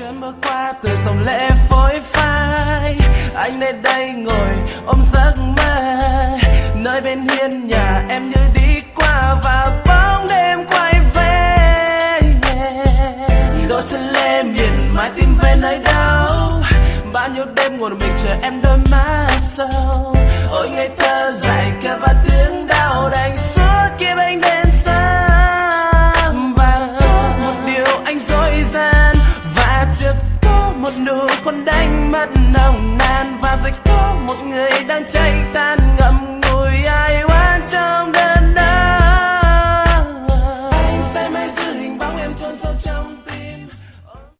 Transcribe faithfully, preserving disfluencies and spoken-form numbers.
cơn mưa qua từ dòng lệ phôi phai, anh nơi đây ngồi ôm giấc mơ, nơi bên hiên nhà em như đi qua và bóng đêm quay về. Đôi chân lê miền mãi tìm về nơi đâu, bao nhiêu đêm ngồi mình chờ em đôi má sâu. Ôi ngây thơ dại cả và tiếng đau đành suốt kia anh đến sớm, và có một điều anh dối gian và chưa có một nụ hôn đánh mất nồng nàn, và rồi có một người đang chạy ta